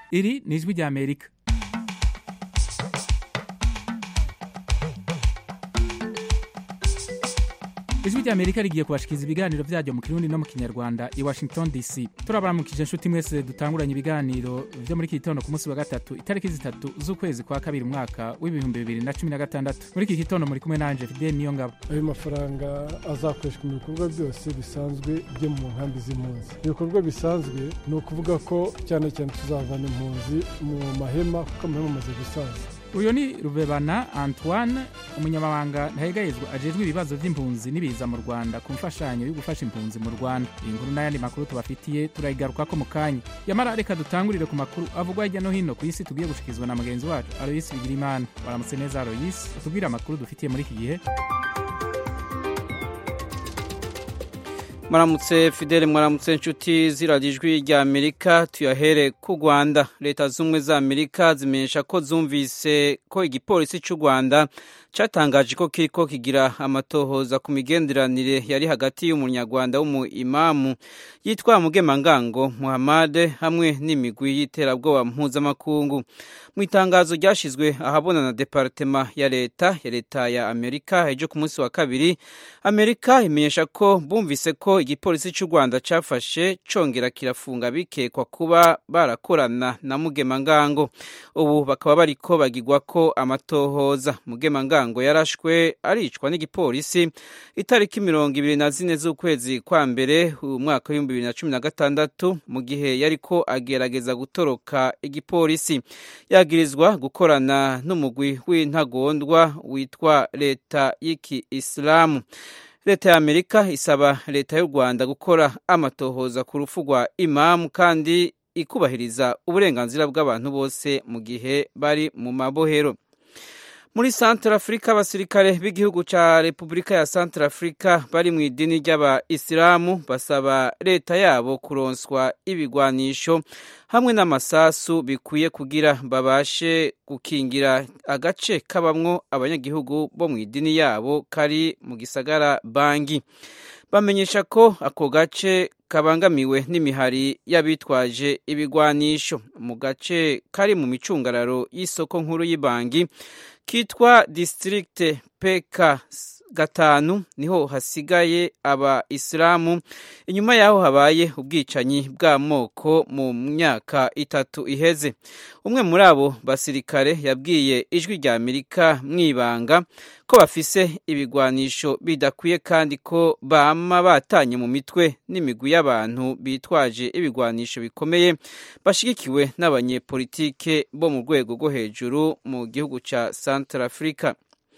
Iri ni ijwi ry'Amerika. Ijwi ry'Amerika rigiye kubashikiriza ibiganiro vyaryo mu Kirundi no mu Kinyarwanda i Washington DC. Turabaramukije inshuti mwese dutanguranye ibiganiro vyo muri iki gitondo ku munsi wa gatatu itariki 3 z'ukwezi kwa kabiri umwaka w'2016. Muri iki gitondo muri kumwe nanje Fidel Niyongabo. Ayo mafaranga azakoreshwa mu bikorwa byose bisanzwe byo mu nkambi z'impunzi. Ibikorwa bisanzwe ni ukuvuga ko cyane cyane tuzavana impunzi mu mahema kuko amahema amaze gusaza. Uyo ni Rubebana Antoine, umunyamabanga ntahegayezwa ajejwe ibibazo vy'impunzi n'ibiza mu Rwanda ku mfashanyo yo gufasha impunzi mu Rwanda. Inkuru n'ayandi makuru tubafitiye turayigarukako mu kanya. Yamara reka dutangurire ku makuru avugwa hirya no hino ku isi tugiye gushikizwa na mugenzi wacu Aloysi Bigirimana. Waramutse neza Aloysi, utubwire amakuru dufitiye muri iki gihe. Mwaramutse Fidele, mwaramutse inshuti z'Ijwi ry'Amerika. Tuyahere ku Rwanda. Leta z'Ubumwe za Amerika zimenyesha ko zumvise ko igipolisi cy'u Rwanda cyatangaje ko kiriko kigira amatohoza ku migenderanire yari hagati y'umunyarwanda w'umuimamu yitwa Mugemangango Muhammad hamwe n'imigwi y'iterabwoba mpuzamakungu. Mu itangazo ryashizwe ahabona na Departema ya leta ya Amerika ejo ku munsi wa kabiri, Amerika imenyesha ko bumvise ko igipolisi cy'u Rwanda cyafashe congera kirafunga bikekwa kuba barakorana na Mugemangango. Ubu bakaba bariko bagirwa ko amatohoza. Mugemangango yarashwe aricwa n'igipolisi itariki 24 z'ukwezi kwa mbere umwaka wa 2016 mu gihe yariko agerageza gutoroka igipolisi. Yagirizwa gukorana n'umugwi w'intagondwa witwa leta y'iki Islamu. Leta ya Amerika isaba leta y'u Rwanda gukora amatohoza ku rupfu rwa Imam kandi ikubahiriza uburenganzira bw'abantu bose mu gihe bari mu mabohero. Muri Centrafrica, abasirikare b'igihugu ca Republika ya Centrafrica bari mu idini ry'aba-Islamu basaba leta yabo kuronswa ibigwanisho hamwe n'amasasu bikwiye kugira babashe gukingira agace kabamwo abanyagihugu bo mu idini yabo kari mu gisagara Bangi. Bamenyesha ko ako gace kabangamiwe n'imihari y'abitwaje ibigwanisho. Mu gace kari mu micungararo y'isoko nkuru y'Ibangi kitwa District PK 5 niho hasigaye aba-Islamu inyuma yaho habaye ubwicanyi bw'amoko mu myaka 3 iheze. Umwe muri abo basirikare yabwiye Ijwi ry'Amerika mwibanga ko bafise ibigwanisho bidakwiye kandi ko bama batanye mu mitwe n'imigwi y'abantu bitwaje ibigwanisho bikomeye bashigikiwe n'abanyepolitike bo mu rwego rwo hejuru mu gihugu ca Centrafrica.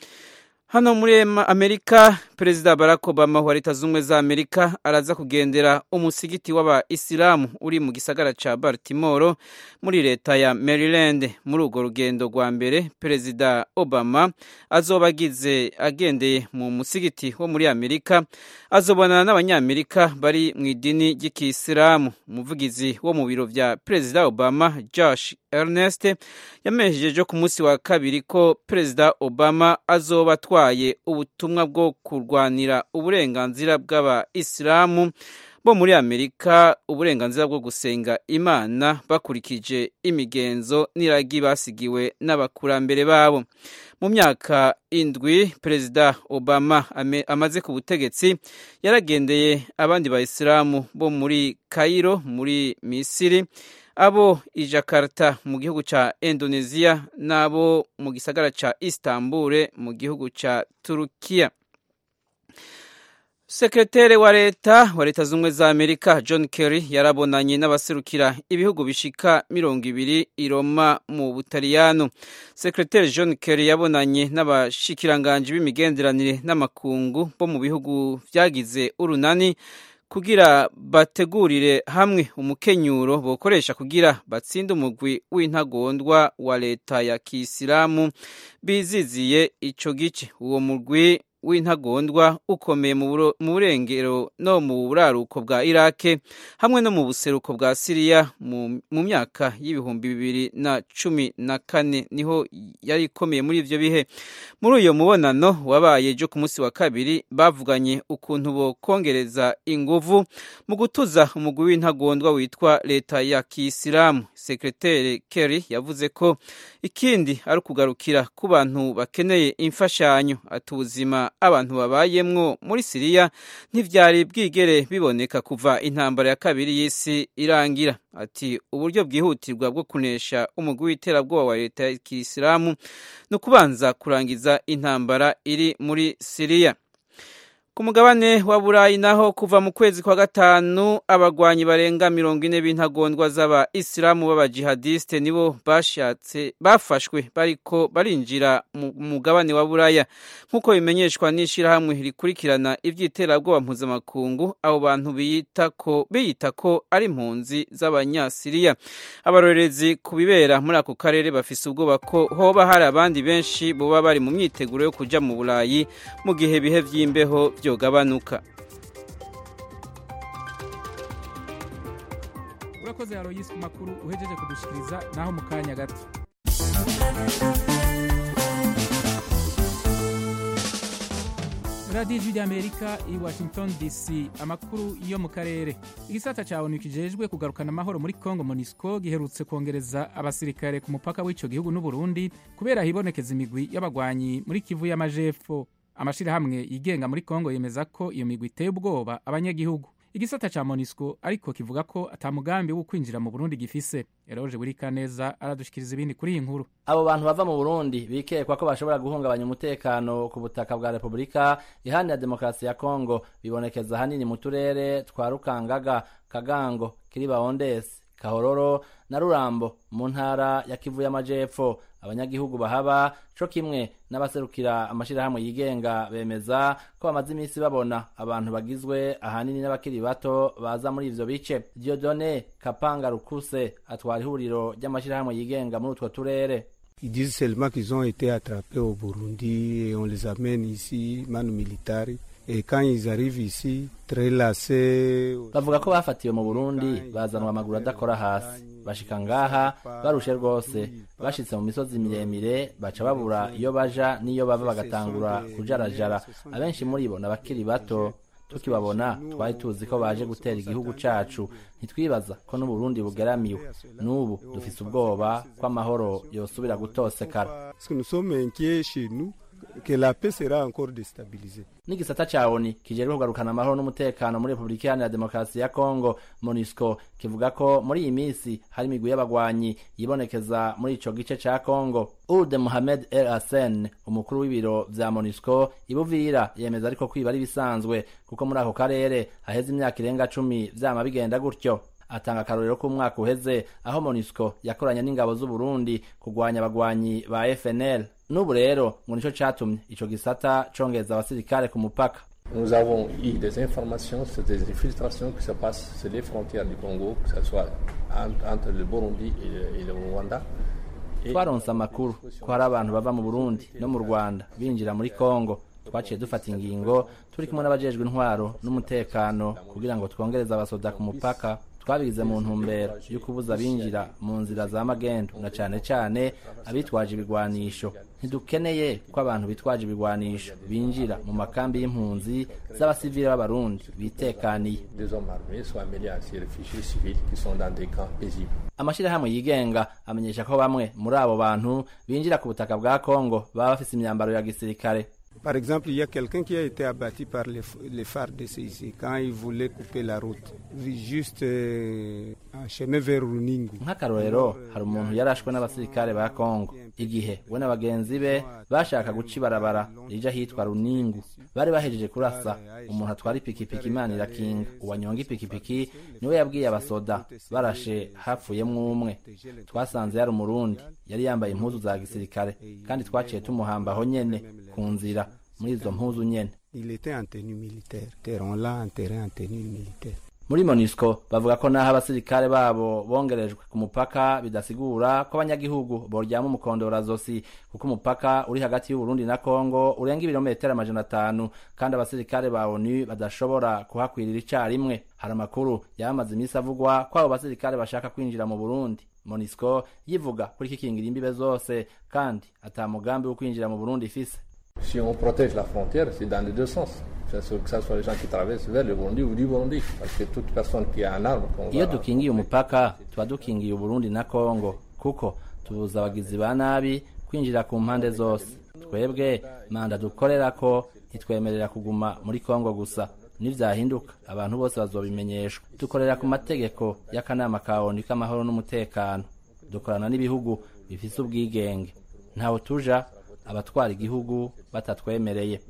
Hano muri Amerika, Perezida Barack Obama wa Leta z'Ubumwe za Amerika araza kugendera umusigiti w'aba-Islamu uri mu gisagara ca Baltimore muri leta ya Maryland. Muri urwo rugendo rwa mbere, Perezida Obama azoba agendeye mu musigiti wo muri Amerika, azobonana n'abanyamerika bari mu idini ry'Ikisilamu. Umuvugizi wo mu biro vya Perezida Obama, Josh Ernest, yamenyesheje ku munsi wa kabiri ko Perezida Obama azoba atwaye ubutumwa bwo kurwanira uburenganzira bw'aba-Islamu bo muri Amerika, uburenganzira bwo gusenga Imana bakurikije imigenzo n'iragi basigiwe n'abakurambere babo. Mu myaka 7 Perezida Obama amaze ku butegetsi yaragendeye abandi ba-Islamu bo muri Cairo muri Misiri, abo i Jakarta mu gihugu ca Indonesia nabo mu gisagara ca Istanbul mu gihugu ca Turukiya. Sekretari wa leta z'Ubumwe za Amerika John Kerry yarabonanye n'abaserukira ibihugu bishika 200 i Roma mu Butaliyano. Sekretari John Kerry yabonanye n'abashikiranganje b'imigenderanire n'amakungu bo mu bihugu vyagize urunani kugira bategurire hamwe umukenyuro bokoresha kugira batsinde umugwi w'intagondwa wa leta ya Kisilamu biziziye ico gice. Uwo mugwi w'intagondwa ukomeye mu burengero no mu buraruko bwa Irake hamwe no mu buseruko bwa Siriya mu myaka y'ibihumbi 2014 niho yari ikomeye muri ivyo bihe. Muri uyo mubonano wabaye ejo ku munsi wa kabiri bavuganye ukuntu bo kongereza inguvu mu gutuza umugwi w'intagondwa witwa leta ya Kiyisilamu. Sekreteri Kerry yavuze ko ikindi ari ukugarukira ku bantu bakeneye imfashanyo. Ati ubuzima abantu babayemwo muri Siriya ntivyari bwigere biboneka kuva intambara ya kabiri y'isi irangira. Ati uburyo bwihutirwa bwo kunesha umugwi w'iterabwoba wa leta ya Kiyisilamu no kubanza kurangiza intambara iri muri Siriya. Ku mugabane wa Burayi naho kuva mu kwezi kwa gatanu abagwanyi barenga 40 b'intagondwa z'aba Islamu b'abajihadiste nibo bafashwe bariko barinjira mu mugabane wa Buraya nkuko bimenyeshwa n'ishirahamwe rikurikirana ivy'iterabwoba mpuzamakungu. Abo bantu biyita ko ari impunzi z'abanyasiriya. Abarorerezi kubibera muri ako karere bafise ubwoba ko hoba hari abandi benshi boba bari mu myiteguro yo kuja mu Burayi mu gihe bihe vy'imbeho gabanuka. Urakoze Aloyes ku makuru uhejeje kudushikiriza naho mu kanya gato. Radio y'Amerika i Washington DC, amakuru yo mu karere. Igisata ca ONU kijejwe kugarukana amahoro muri Kongo MONUSCO giherutse kongereza abasirikare ku mupaka w'ico gihugu n'u Burundi kubera hibonekeza imigwi y'abagwanyi muri Kivu y'Amajepfo. Amashirahamwe yigenga muri Kongo yemeza ko iyo migwi iteye ubwoba abanyagihugu. Igisata ca MONUSCO ariko kivuga ko atamugambi wo kwinjira mu Burundi gifise. Eroje Burikaneza aradushikiriza ibindi kuri iyi nkuru. Abo bantu bava mu Burundi bikekwa ko bashobora guhungabanya umutekano ku butaka bwa Republika Iharanira Demokarasi ya Kongo bibonekeza hanini mu turere twa Rukangaga, Kagango, Kiribaondesi, Kahororo na Rurambo mu ntara ya Kivu y'Amajepfo. Abanyagihugu bahaba co kimwe n'abaserukira amashirahamwe yigenga bemeza ko bamaze imisi babona abantu bagizwe ahanini n'abakiri bato baza muri ivyo bice. Dieudonné Kapanga Rukuse atwara ihuriro ry'amashirahamwe yigenga muri utwo turere. Ils disent seulement qu'ils ont été attrapés au Burundi et on les amène ici, manu militari. Et quand ils arrivent ici, très lassés. Bavuga ko bafatiwe mu Burundi bazanwa amaguru adakora hasi. Bashika ngaha barushe rwose, bashitse mu misozi miremire baca babura iyo baja niyo bava bagatangura kujarajara. Abenshi muri bo n'abakiri bato, tukibabona twari tuzi ko baje gutera igihugu cacu, ntitwibaza ko n'u Burundi bugeramiwe. N'ubu dufise ubwoba ko amahoro yosubira gutosekara. Parce que nous sommes inquiets chez nous que la paix sera encore déstabilisée. N'igisata ca ONU kijejwe kugarukana amahoro n'umutekano muri Republika Iharanira Demokarasi ya Kongo MONUSCO kivuga ko muri iyi misi hari imigwi y'abagwanyi yibonekeza muri ico gice ca Kongo. Ude Mohamed El Hassan, umukuru w'ibiro vya MONUSCO ibuvira, yemeza ariko kwiba ari bisanzwe kuko muri ako karere haheze imyaka irenga 10 vyama bigenda gutyo. Atanga akarorero ko umwaka uheze aho MONUSCO yakoranye n'ingabo z'u Burundi kugwanya abagwanyi ba FNL. N'ubu rero ngo nico catumye ico gisata congeza abasirikare ku mupaka. Nous avons eu des informations sur des infiltrations qui se passent sur les frontières du Congo, que ce soit entre le Burundi et le Rwanda. Twaronse amakuru ko hari abantu bava mu Burundi no mu Rwanda binjira muri Kongo. Twaciye dufata ingingo turi kumwe n'abajejwe intwaro n'umutekano kugira ngo twongereze abasoda ku mupaka. Twabigize mu ntumbero yo kubuza binjira mu nzira za magendo na cane abitwaje ibigwanisho. Ntidukeneye ko abantu bitwaje ibigwanisho binjira mu makambi y'impunzi z'abasivile b'abarundi bitekaniye. Amashirahamwe yigenga amenyesha ko bamwe muri abo bantu binjira ku butaka bwa Kongo baba bafise imyambaro ya gisirikare. Par exemple, il y a quelqu'un qui a été abattu par les FARDC ici quand il voulait couper la route, juste en chemin vers Runingu. Nk'akarorero hari umuntu yarashwe n'abasirikare ba Kongo igihe we n'abagenzi be bashaka guca ibarabara rija hitwa Runingu. Bari bahejeje kurasa umuntu atwara ipikipiki Imana irakinga. Uwanyonga ipikipiki niwe yabwiye abasoda barashe hapfuyemwo umwe. Twasanze yari umurundi yari yambaye impuzu za gisirikare kandi twaciye tumuhamba aho nyene ku nzira muri izo mpuzu nyene. Il était en tenue militaire, on l'a enterré en tenue militaire. muri MONUSCO bavuga ko naho abasirikare babo bongerejwe ku mupaka bidasigura ko abanyagihugu boryama umukondorazosi kuko umupaka uri hagati y'u Burundi na Kongo urenga ibirometero 500 kandi abasirikare ba ONU badashobora kuhakwirira icarimwe. Hari amakuru yamaze imisi avugwa ko abo basirikare bashaka kwinjira mu Burundi. MONUSCO yivuga kuri kikingira imbibe zose kandi ata mugambi wo kwinjira mu Burundi ifise. Si on protège la frontière, c'est dans les deux sens. Que ce soit les gens qui traversent vers le Burundi ou du Burundi, parce que toute personne qui a un arme... Iyo dukingiye umupaka tuba dukingiye Burundi na Kongo kuko tubuza abagizi ba nabi kwinjira ku mpande zose. Twebwe manda dukorera ko itwemerera kuguma muri Kongo gusa. Nivyahinduka abantu bose bazobimenyeshwa. Dukorera ku mategeko y'akanama ka ONU k'amahoro n'umutekano. Dukorana n'ibihugu bifise ubwigenge. Ntaho tuja abatwara igihugu batatwemereye.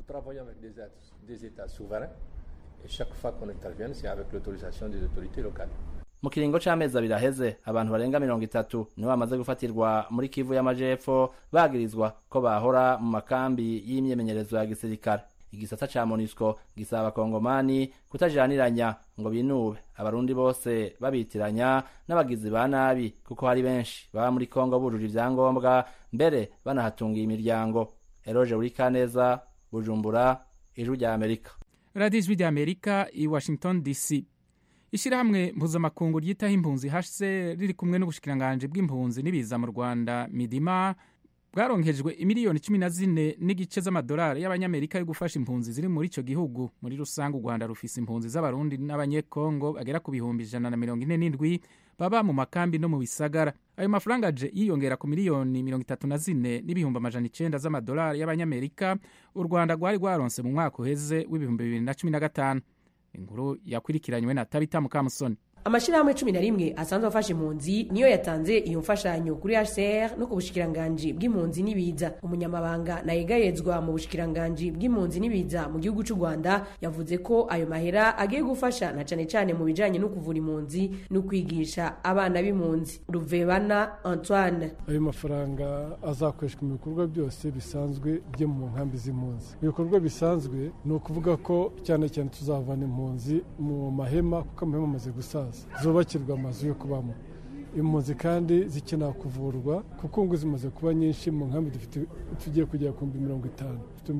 Des États souverains et chaque fois qu'on intervient c'est avec l'autorisation des autorités locales. Mu kiringo c'amezi abiri aheze abantu barenga 30 nibo bamaze gufatirwa muri Kivu y'Amajepfo bagirizwa ko bahora mu makambi y'imyemenyerezo ya gisirikare. Igisata ca MONUSCO gisaba abakongomani kutajaniranya ngo binube abarundi bose babitiranya n'abagizi ba nabi kuko hari benshi baba muri Kongo bujuje ivyangombwa mbere banahatungiye imiryango. Eroje Urikaneza, Bujumbura, Ijwi rya Amerika. Radio Ijwi rya Amerika i Washington DC. Ishirahamwe mpuzamakungu ryitaho impunzi HCR riri kumwe n'ubushikiranganje bw'impunzi n'ibiza mu Rwanda Midima bwaronkejwe imiliyoni 14 n'igice z'amadolari y'abanyamerika yo gufasha impunzi ziri muri ico gihugu. Muri rusange u Rwanda rufise impunzi z'abarundi n'abanyekongo bagera ku bihumbi 147 baba mu makambi no mu bisagara. Ayo mafaranga aje yiyongera ku miliyoni 34 n'ibihumbi 900 z'amadolari y'abanyamerika u Rwanda rwari rwaronse mu mwaka uheze w'ibihumbi 2015. Inkuru yakwirikiranywe na Tabita Mukamusoni. Amashirahamwe 11 asanzwe afasha impunzi niyo yatanze iyo mfashanyo kuri HCR no ku bushikiranganje bw'impunzi n'ibiza. Umunyamabanga nayegayezwa mu bushikiranganje bw'impunzi n'ibiza mu gihugu cy'u Rwanda yavuze ko ayo mahera agiye gufasha na cane mu bijanye no kuvura impunzi no kwigisha abana b'impunzi. Ruvebana Antoine: ayo mafaranga azakoreshwa mu bikorwa byose bisanzwe byo mu nkambi z'impunzi. Ibikorwa bisanzwe no kuvuga ko cyane tuzavana impunzi mu mahema kuko amahema amaze gusaza zubakirwa amazu yo kubamo. Impunzi kandi zikeneye kuvurwa kuko ngo zimaze kuba nyinshi mu nkambi tugiye kugera ku 50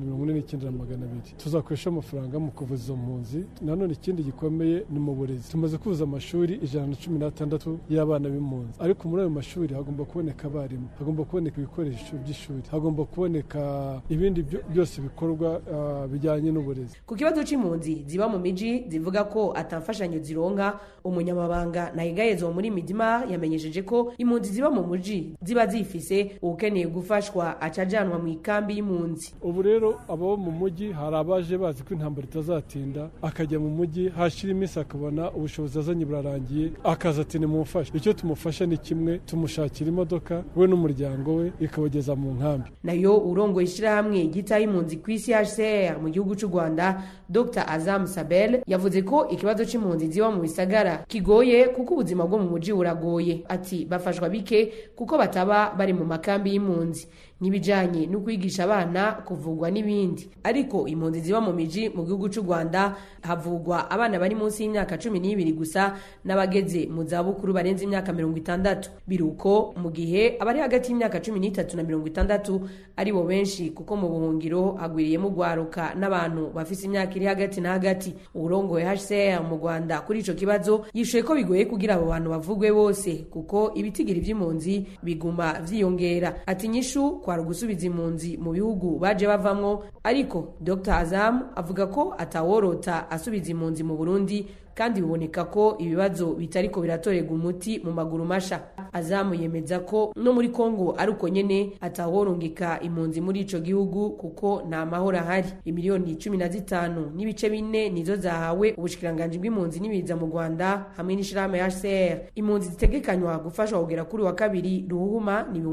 49,200. Tuzakoresha amafaranga mu kuvuza izo mpunzi. Nanone ikindi gikomeye ni mu burezi. Tumaze kuvuza amashuri 116 y'abana b'impunzi, ariko muri ayo mashuri hagomba kuboneka abarimu, hagomba kuboneka ibikoresho by'ishuri, hagomba kuboneka ibindi byose bikorwa bijyanye n'uburezi. Ku kibazo c'impunzi ziba mu miji zivuga ko atamfashanyo zironka, umunyamabanga nayegayezwa muri Midima yamenyesheje ko impunzi ziba mu muji ziba zifise ukeneye gufashwa acajanwa mu ikambi y'impunzi. Ubu rero abo mu muji hari abaje bazi ko intambara itazatinda akajya mu muji hashira iminsi akabona ubushobozi azanye burarangiye akaza ati nimufashe. Icyo tumufasha ni kimwe, tumushakira imodoka we n'umuryango we ikabageza mu nkambi. Nayo urongo ishirahamwe gitaye impunzi ku isi HCR mu gihugu cy'u Rwanda Dr Azam Sabel yavuze ko ikibazo c'impunzi ziba mu bisagara kigoye kuko ubuzima bwo mu muji buragoye. Ati bafashwa bike kuko bataba bari mu makambi y'impunzi n'ibijanye no kwigisha abana kuvugwa n'ibindi. Ariko impunzi ziba mu miji mu gihugu cy'u Rwanda havugwa abana bari munsi y'imyaka 12 gusa n'abageze mu zabukuru barenze imyaka 60. Biruko mu gihe abari hagati y'imyaka 13 na 60 ari bo benshi kuko mu buhungiro hagwiriyemo gwaruka n'abantu bafise imyaka iri hagati na hagati. Urongoye HCR mu Rwanda kuri ico kibazo yishuye ko bigoye kugira abo bantu bavugwe bose kuko ibitigiri by'impunzi biguma vyiyongera. Ati nyishu kwara gusubiza impunzi mu bihugu baje bavamwo, ariko Dr Azam avuga ko ataworota asubiza impunzi mu Burundi kandi biboneka ko ibibazo bitariko biratorega umuti mu maguru masha. Azam yemeza ko no muri Kongo ari uko nyene ataworungika impunzi muri ico gihugu kuko nta mahoro ahari. Imiliyoni 15 n'ibice 4 nizo zahawe ubushikiranganje bw'impunzi n'ibiza mu Rwanda hamwe n'ishirahamwe HCR. Impunzi zitegekanywa gufashwa kugera kuri wa kabiri Ruhuma ni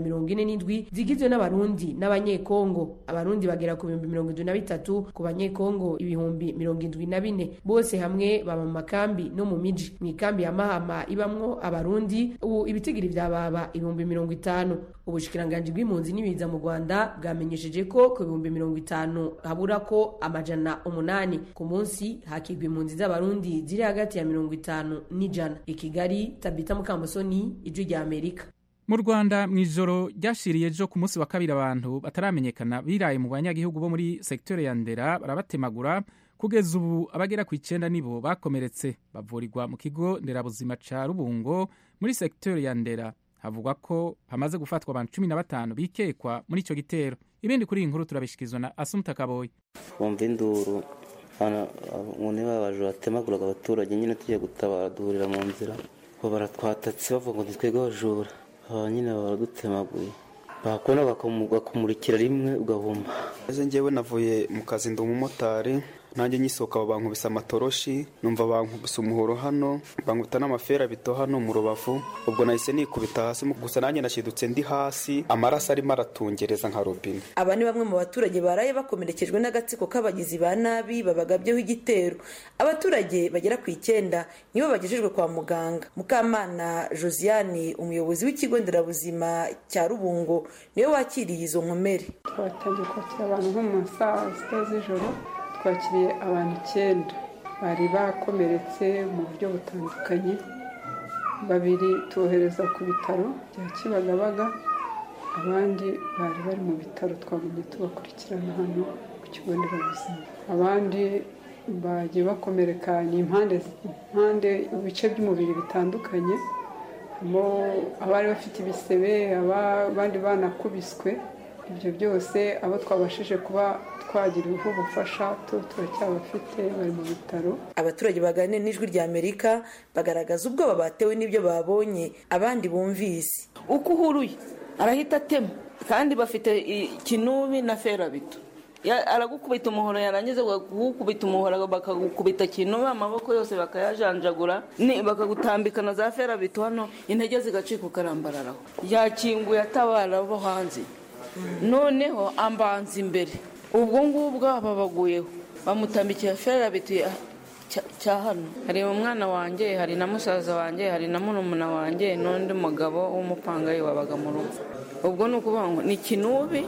147 zigizwe n'abarundi n'abanyekongo. Abarundi bagera ku 73, ku banyekongo 74,000. Bose hamwe baba mu makambi no mu miji. Mu ikambi ya Mahama ibamwo abarundi ubu ibitigiri vyababa 50,000. Ubushikiranganji bw'impunzi n'ibiza mu Rwanda bwamenyesheje ko ku 50,000 habura ko 800 ku munsi hakigwa impunzi z'abarundi ziri hagati ya 50 n'ijana. I Kigali, Tabita Mukamusoni, Ijwi rya Amerika. Mu Rwanda mw'ijoro ryashiriye ejo ku munsi wa kabiri abantu bataramenyekana biraye mu banyagihugu bo muri sekitore ya Ndera barabatemagura. Kugeza ubu abagera ku 9 nibo bakomeretse bavurirwa mu kigo nderabuzima ca Rubungo muri sekitore ya Ndera. Havugwa ko hamaze gufatwa abantu 15 bikekwa muri ico gitero. Ibindi kuri iyi nkuru turabishikizwa na Asumta Kaboyi. Bumva induru umuntu babaje batemaguraga abaturage nyine tugiye gutabara duhurira mu nzira bo baratwatatse bavuga ngo twebwe abajura nyine baradutemaguye bakona bakumurikira rimwe ugahuma. Njyewe navuye mu kazi ndi umumotari nanjye nyisoka bankubise amatoroshi numva bankubise umuhoro hano bankubita n'amafera bito hano mu Rubavu. Ubwo nahise nikubita hasi gusa nanjye nashidutse ndi hasi amaraso arimo aratungereza nka robine. Aba ni bamwe mu baturage baraye bakomerekejwe n'agatsiko k'abagizi ba nabi babagabyeho igitero. Abaturage bagera ku 9 nibo bagejejwe kwa muganga. Mukamana Josiane umuyobozi w'ikigo nderabuzima cya Rubungo niwe wakiriye izo nkomere. Twatangiye kwakira abantu nko mu saa 6 z'ijoro. Twakiriye abantu 9 bari bakomeretse mu buryo butandukanye. 2 tuohereza ku bitaro bya Kibagabaga, abandi bari mu bitaro twagumye tubakurikirana hano ku kigo nderabuzima. Abandi bagiye bakomereka ni impande ibice by'umubiri bitandukanye. Abari bafite ibisebe, abandi banakubiswe. Ibyo byose abo twabashije kuba twagiriweho ubufasha turacyabafite bari mu bitaro. Abaturage baganira n'Ijwi rya Amerika bagaragaza ubwoba batewe n'ibyo babonye abandi bumvise. Uko uhuruye arahita atema kandi bafite ikinubi na ferabito. Aragukubita umuhoro yarangiza gukubita umuhoro bakagukubita kinubi amaboko yose bakayajanjagura bakagutambikana za ferabito hano intege zigacika ukarambararaho. Yakinguye atabara bo hanze. Noneho ambanza imbere ubwo ngubwo ababaguyeho bamutambikiye ferabito cya hano. Hari umwana wanjye, hari na musaza wanjye, hari na murumuna wanjye n'undi mugabo w'umupangayi wabaga mu rugo. Ubwo nukuvuga ngo ni kinubi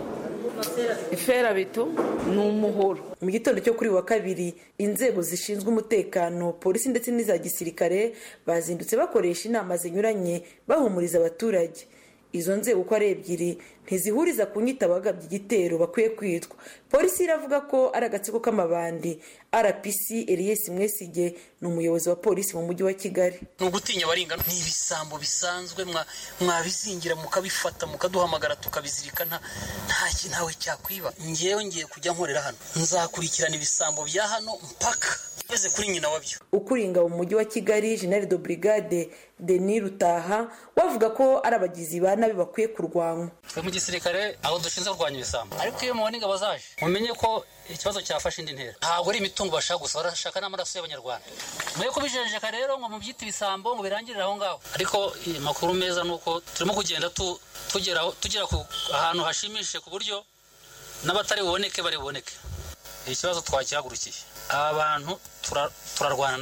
ferabito n'umuhoro. Mu gitondo cyo kuri wa kabiri inzego zishinzwe umutekano polisi ndetse n'iza gisirikare bazindutse bakoresha inama zinyuranye bahumuriza abaturage. Izo nzego uko ari 2 ntizihuriza ku nyita bagabye igitero bakwiye kwitwa. Polisi iravuga ko ari agatsiko k'amabandi. RPC Elias Mwesige ni umuyobozi wa polisi mu mujyi wa Kigali. N'ugutinya baringana n'ibisambo bisanzwe mwabizingira mukabifata mukaduhamagara tukabizirika ntawe cyakwiba. Ngiye kujya nkorera hano nzakurikirana ibisambo bya hano mpaka eze kuri nyina wabyo. Ukuringa mu mujyi wa Kigali General de Brigade Denis Rutaha wavuga ko ari abagizi ba nabi bakwiye kurwanwa. Mu gisirikare aho dushinzwe kurwanya ibisambo ariko iyo mubona ingabo zaje mumenye ko ikibazo cyafashe indi ntera. Ntabwo ari imitungo bashaka gusa barashaka n'amaraso y'abanyarwanda. Mwe kubijenjeka rero ngo mubyita ibisambo ngo birangirira aho ngaho. Ariko makuru meza nuko turimo kugenda tugera ku ahantu hashimishije ku buryo n'abatari buboneke bari buboneke. Ikibazo twakihagurukiye. Abantu turarwana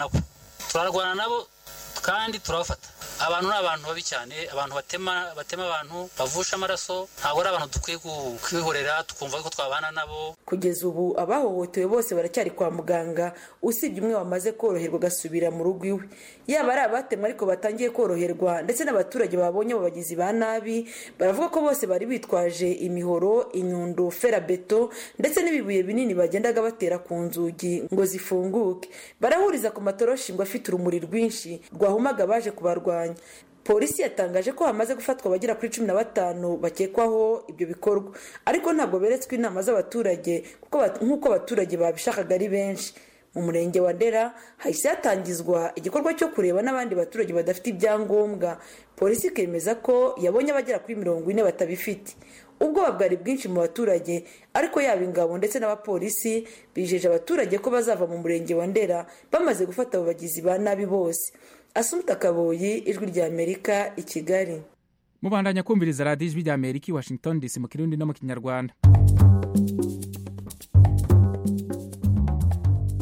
nabo kandi turabafata. Abantu n'abantu babi cyane, abantu batema abantu bavusha amaraso. Ntabwo ari abantu dukwiye kwihorera tukumva ko twabana nabo. Kugeza ubu abahohotewe bose baracyari kwa muganga usibye umwe wamaze koroherwa gasubira mu rugo iwe. Yaba ari abatemwe ariko batangiye koroherwa ndetse n'abaturage babonye abo bagizi ba nabi baravuga ko bose bari bitwaje imihoro, inyundo, ferabeto ndetse n'ibibuye binini bagendaga batera ku nzugi ngo zifunguke. Barahuriza ku matoroshi ngo afite urumuri rwinshi rwahumaga baje kubarwanya. Polisi yatangaje ko hamaze gufatwa abagera kuri 15 bakekwaho ibyo bikorwa ariko ntabwo beretswe inama z'abaturage kuko nk'uko abaturage babishakaga ari benshi. Mu murenge wa Ndera hahise hatangizwa igikorwa cyo kureba n'abandi baturage badafite ibyangombwa. Polisi ikemeza ko yabonye abagera kuri 40 batabifite. Ubwoba bwari bwinshi mu baturage ariko yaba ingabo ndetse n'abapolisi bijeje abaturage ko bazava mu murenge wa Ndera bamaze gufata abo bagizi ba nabi bose. Asumta Kaboyi, Ijwi rya Amerika, i Kigali. Mubandanya kumviriza Radio Ijwi rya Amerika i Washington DC mu Kirundi no mu Kinyarwanda.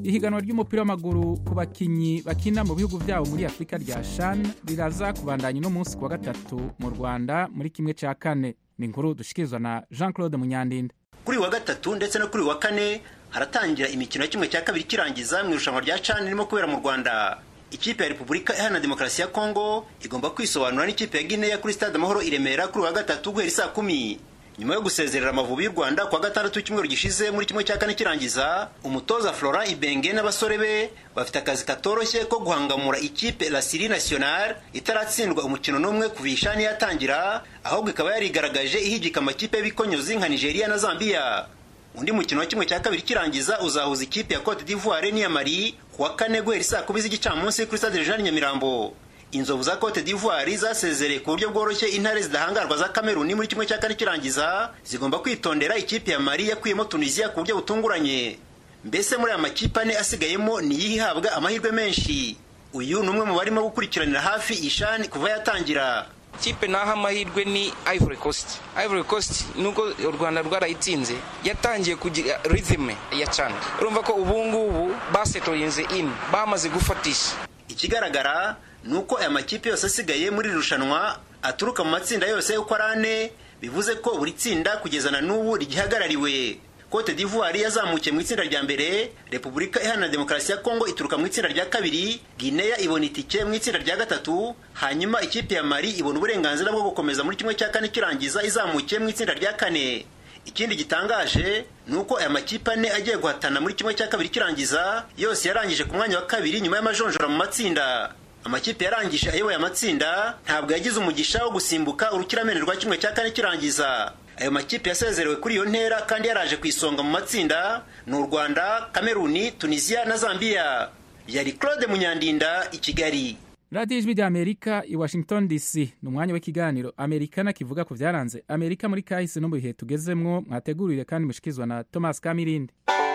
ihiganwa ry'umupira w'amaguru ku bakinyi bakina mu bihugu byabo muri Afrika rya CHAN riraza kubandanya uno munsi kuwa gatatu mu Rwanda muri kimwe cya kane. Ni inkuru dushikirizwa na Jean-Claude Munyandinda. Kuri wa gatatu ndetse no kuri wa kane haratangira imikino ya kimwe cya kabiri kirangiza mu irushanwa rya CHAN ririmo kubera mu Rwanda. Ikipe ya Repubulika Iharanira Demokarasi ya Kongo igomba kwisobanura n'ikipe ya Guinea kuri Stade Amahoro i Remera kuri wa gatatu guhera saa 10. Nyuma yo gusezerera Amavubi y'u Rwanda kwa gatandatu cy'umweru gishize muri kimwe cya kane kirangiza, umutoza Florent Ibenge n'abasore be bafite akazi katoroshye ko guhangamura ikipe La Syrie Nationale itaratsindwa umukino n'umwe kuvisha yatangira, ahubwo ikaba yarigaragaje ihigika amakipe y'Ibikonyozi nka Nigeria na Zambia. Undi mukino wa kimwe cya kabiri kirangiza uzahuza ikipe ya Cote d'Ivoire n'iya Mali kuwa kane guhera saa 10 z'igicamunsi kuri Stade Jean Nyamirambo. Inzovu za Cote d'Ivoire zasezereye ku buryo bworoshye intare zidahangarwa za Cameroon muri kimwe cya kane kirangiza, zigomba kwitondera ikipe ya Mali yakuyemo Tunisia ku buryo butunguranye. Mbese muri aya makipe ane asigayemo ni yihabwa amahirwe menshi. Uyu ni umwe mu barimo gukurikiranira hafi ishani kuva yatangira. Kipe naha amahirwe ni Ivory Coast. Ivory Coast nuko u Rwanda rwarayitsinze yatangiye kugira rhythm ya CHAN. Urumva ko ubungubu basetoyinze in bamaze gufatisha. Ikigaragara nuko aya makipe yose asigaye muri rushanwa aturuka mu matsinda yose uko arane, bivuze ko buri tsinda kugeza na n'ubu rigihagarariwe. Cote d'Ivoire yazamukiye mu itsinda rya mbere, Repubulika Iharanira Demokarasi ya Kongo ituruka mu itsinda rya kabiri, Guinea ibona itike mu itsinda rya gatatu, hanyuma ikipe ya Mali ibona uburenganzira bwo gukomeza muri kimwe cya kane kirangiza izamukiye mu itsinda rya kane. Ikindi gitangaje nuko aya makipe ane agiye guhatana muri kimwe cya kabiri kirangiza yose yarangije ku mwanya wa kabiri nyuma y'amajonjora mu matsinda. Amakipe yarangije ayoboye amatsinda ntabwo yagize umugisha wo gusimbuka urukiramende rwa kimwe cya kane kirangiza. Ayo makipe yasezerewe kuri iyo ntera kandi yaraje ku isonga mu matsinda ni u Rwanda, Cameroon, Tunisia na Zambia. Yari Claude Munyandinda i Kigali. Radio Ijwi rya Amerika i Washington DC. Ni umwanya w'ikiganiro Amerikana kivuga ku byaranze Amerika muri kahise no mu bihe tugezemwo, mwategurire kandi mushikizwa na Thomas Kamirindi.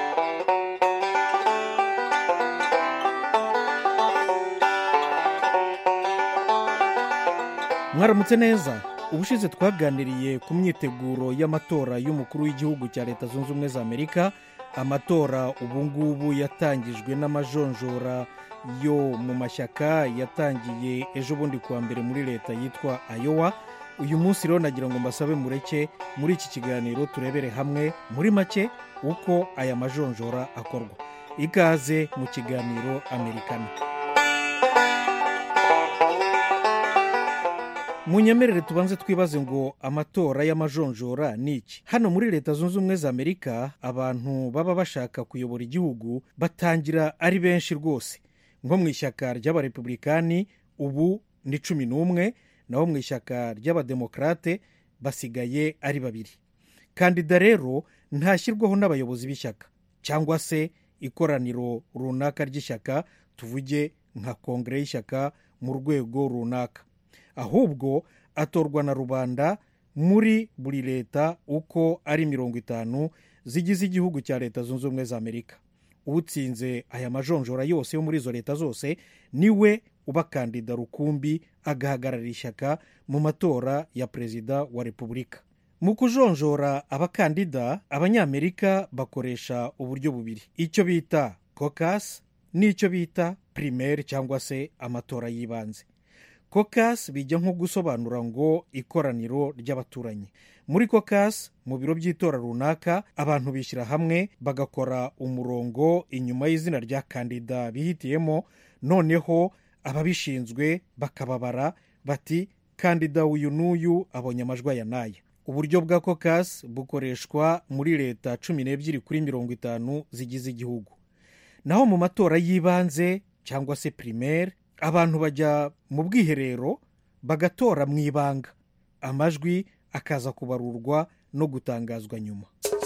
Mwaramutse neza. Ubushize twaganiriye ku myiteguro y'amatora y'umukuru w'igihugu cya Leta Zunze Ubumwe za Amerika. Amatora ubungubu yatangijwe n'amajonjora yo mu mashyaka yatangiye ejo bundi kuwa mbere muri leta yitwa Iowa. Uyu munsi rero nagira ngo mbasabe mureke muri iki kiganiro turebere hamwe muri make uko aya majonjora akorwa. Ikaze mu kiganiro Amerikana. Munyemerere tubanze twibaze ngo amatora y'amajonjora ni iki? Hano muri Leta Zunze Ubumwe za Amerika abantu baba bashaka kuyobora igihugu batangira ari benshi rwose. Nko mu ishyaka ry'abarepublikani ubu ni 11, naho mu ishyaka ry'abademokrate basigaye ari 2. Kandida rero ntashyirwaho n'abayobozi b'ishyaka cyangwa se ikoraniro runaka ry'ishyaka, tuvuge nka kongere y'ishyaka mu rwego runaka. Ahubwo atorwa na rubanda muri buri leta uko ari 50 zigize igihugu cya Leta Zunze Ubumwe za Amerika. Utsinze aya majonjora yose yo muri izo leta zose niwe uba kandida rukumbi agahagararira ishyaka mu matora ya perezida wa Repubulika. Mu kujonjora abakandida, abanyamerika bakoresha uburyo bubiri, icyo bita caucus n'icyo bita primaire cyangwa se amatora y'ibanze. Caucus bijya nko gusobanura ngo ikoraniro ry'abaturanyi. Muri caucus mu biro by'itora runaka abantu bishyira hamwe bagakora umurongo inyuma y'izina rya kandida bihitiyemo, noneho ababishinzwe bakababara bati kandida uyu n'uyu abonye amajwi aya n'aya. Uburyo bwa caucus bukoreshwa muri leta 12 kuri 50 zigize igihugu. Naho mu matora y'ibanze cyangwa se primaire abantu bajya mu bwiherero bagatora mu ibanga, amajwi akaza kubarurwa no gutangazwa nyuma.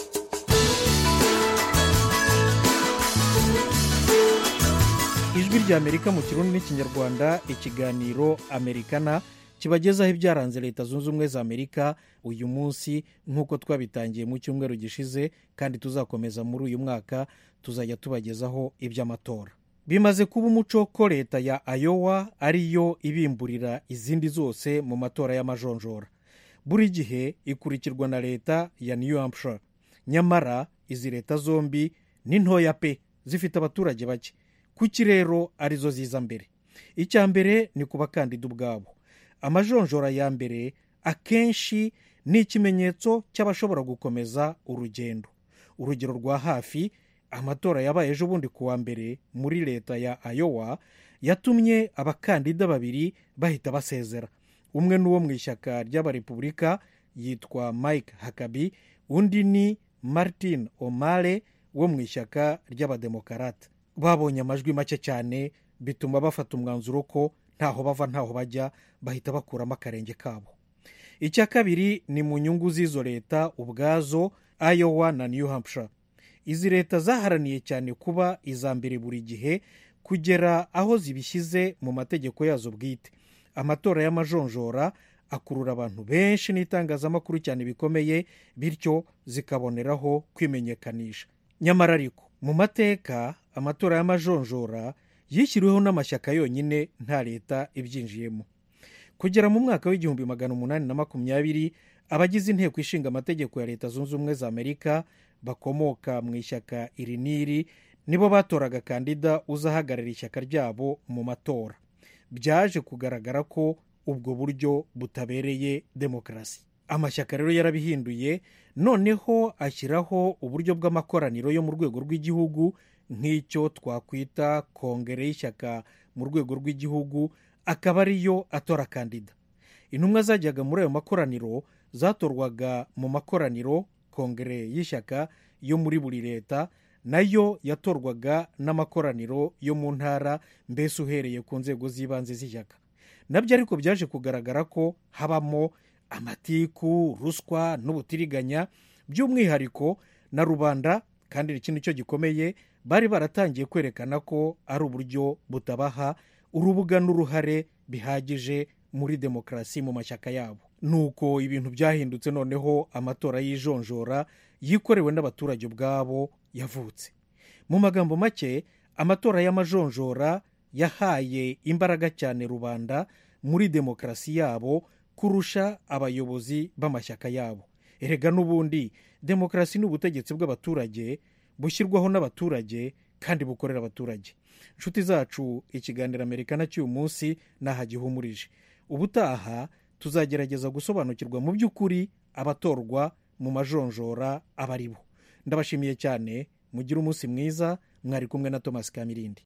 Ijwi rya Amerika mu Kirundi n'Ikinyarwanda, ikiganiro Amerikana kibagezaho ibyaranze Leta Zunze Ubumwe za Amerika uyu munsi nk'uko twabitangiye mu cyumweru gishize, kandi tuzakomeza muri uyu mwaka tuzajya tubagezaho iby'amatora. Bimaze kuba umuco ko leta ya Iowa ariyo ibimburira izindi zose mu matora y'amajonjora. Buri gihe ikurikirwa na leta ya New Hampshire. Nyamara izi leta zombi ni ntoya pe zifite abaturage bake. Kuki rero arizo ziza mbere? Icya mbere ni ku bakandida ubwabo. Amajonjora ya mbere akenshi ni ikimenyetso cy'abashobora gukomeza urugendo. Urugero rwa hafi, amatora yabaye ejo bundi kuwa mbere muri leta ya Iowa yatumye abakandida babiri bahita basezera. Umwe n'uwo mu ishyaka ry'abarepubulika yitwa Mike Huckabee, undi ni Martin O'Malley wo mu ishyaka ry'abademokarate. Babonye amajwi make cyane bituma bafata umwanzuro ko ntaho bava ntaho bajya, bahita bakuramo akarenge kabo. Icya kabiri ni mu nyungu z'izo leta ubwazo, Iowa na New Hampshire. Izi leta zaharaniye cyane kuba iza mbere buri gihe kugera aho zibishyize mu mategeko yazo bwite. Amatora y'amajonjora akurura abantu benshi n'itangazamakuru cyane bikomeye, bityo zikaboneraho kwimenyekanisha. Nyamara ariko mu mateka amatora y'amajonjora yishyiriweho n'amashyaka yonyine nta leta ibyinjiyemo. Kugera mu mwaka w'1820 abagize inteko ishinga amategeko ya Leta Zunze Ubumwe za Amerika bakomoka mu ishyaka iri n'iri nibo batoraga kandida uzahagarara ishyaka ryabo mu matora. Byaje kugaragara ko ubwo buryo butabereye demokarasi. Amashyaka rero yarabihinduye, noneho ashyiraho uburyo bw'amakoraniro yo mu rwego rw'igihugu, nk'icyo twakwita kongere y'ishyaka mu rwego rw'igihugu, akaba ariyo atora kandida. Intumwa zajyaga muri ayo makoraniro zatorwaga mu makoraniro kongere y'ishyaka yo muri buri leta, nayo yatorwaga n'amakoraniro yo mu ntara, mbese uhereye ku nzego z'ibanze z'ishyaka. Nabyo ariko byaje kugaragara ko habamo amatiku, ruswa n'ubutiriganya, by'umwihariko na rubanda, kandi ikindi cyo gikomeye, bari baratangiye kwerekana ko ari uburyo butabaha urubuga n'uruhare bihagije muri demokarasi mu mashyaka yabo. Nuko ibintu byahindutse, noneho amatora y'ijonjora yikorewe n'abaturage ubwabo yavutse. Mu magambo make, amatora y'amajonjora yahaye imbaraga cyane rubanda muri demokarasi yabo kurusha abayobozi b'amashyaka yabo. Erega n'ubundi demokarasi ni ubutegetsi bw'abaturage bushyirwaho n'abaturage kandi bukorera abaturage. Inshuti zacu, ikiganiro Amerikana cy'uyu munsi naha gihumurije. Ubutaha tuzagerageza gusobanukirwa mu by'ukuri abatorwa mu majonjora abari bo. Ndabashimiye cyane, mugire umunsi mwiza. Mwari kumwe na Thomas Kamirindi.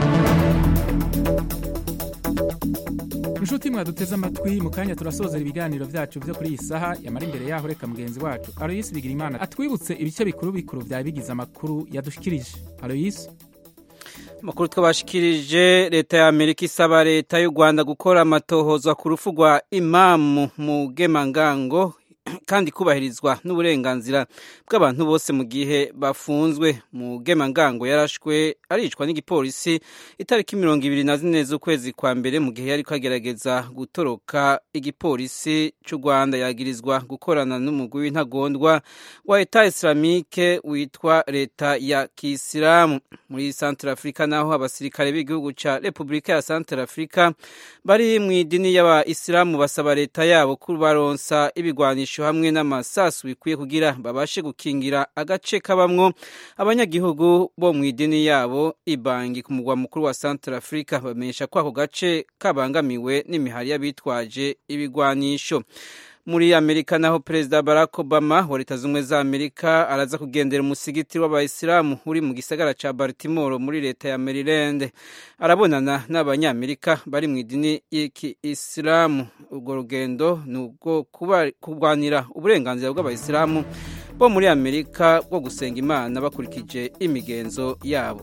Inshuti mwaduteze amatwi, mu kanya turasozera ibiganiro byacu byo kuri iyi saha. Yamara imbere yaho reka mugenzi wacu Aloysi Bigirimana atwibutse ibice bikuru bikuru bya bigize amakuru yadushikirije. Aloysi. Makuru twabashikirije, leta ya Amerika isaba leta y'u Rwanda gukora amatohoza ku rupfu rwa Imamu Mugemangango kandi kubahirizwa n'uburenganzira bw'abantu bose mu gihe bafunzwe. Mugemangango yarashwe aricwa n'igipolisi itariki 24 z'ukwezi kwa mbere mu gihe yari kagerageza gutoroka igipolisi cy'u Rwanda. Yagirizwa gukorana n'umugwi w'intagondwa wa Etat Islamique witwa leta ya Kisilamu. Muri Central Africa naho abasirikare b'igihugu ca Republika ya Central Africa bari mu idini y'Abayisilamu basaba leta yabo kubaronsa ibigwanisho hamwe n'amasasu bikwiye kugira babashe gukingira agace kabamwo abanyagihugu bo mu idini yabo. Ibangi ku mugwa mukuru wa Central Africa bamenyesha ko ako gace kabangamiwe n'imihari y'abitwaje ibigwanisho. Muri Amerika naho Perezida Barack Obama wa Leta Zunze za Amerika araza kugendera umusigiti w'Abayisilamu uri mu gisagara ca Baltimore muri leta ya Maryland. Arabonana n'abanyamerika bari mu idini y'Isilamu. Urwo rugendo nubwo kurwanira uburenganzira bw'Abayisilamu bo muri Amerika bwo gusenga Imana bakurikije imigenzo yabo.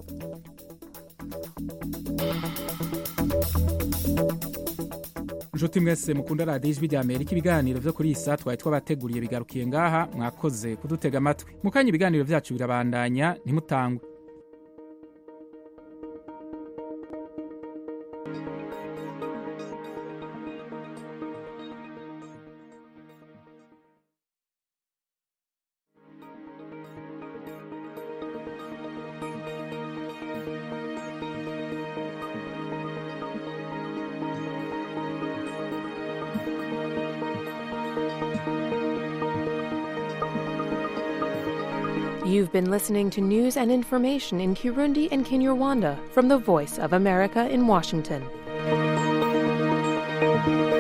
Inshuti mwese mukunda radiyo ijwi rya Amerika, ibiganiro byo kuri iyi saa twari twabateguriye bigarukiye ngaha. Mwakoze kudutega amatwi. Mu kanya ibiganiro byacu birabandanya, ntimutangwe. You've been listening to news and information in Kirundi and Kinyarwanda from the Voice of America in Washington.